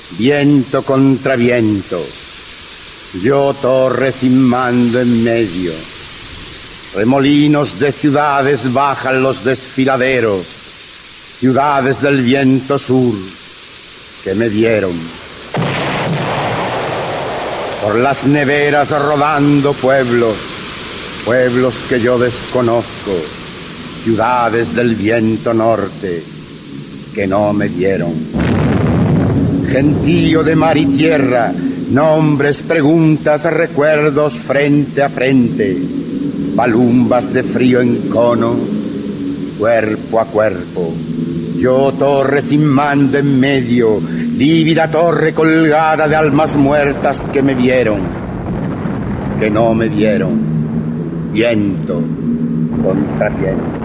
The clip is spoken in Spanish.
viento contra viento, yo torre sin mando en medio. Remolinos de ciudades bajan los desfiladeros, ciudades del viento sur que me dieron. Por las neveras rodando pueblos, pueblos que yo desconozco, ciudades del viento norte que no me dieron. Gentío de mar y tierra, nombres, preguntas, recuerdos frente a frente, balumbas de frío en cono, cuerpo a cuerpo. Yo torre sin mando en medio, lívida torre colgada de almas muertas que me vieron, que no me vieron. Viento contra viento.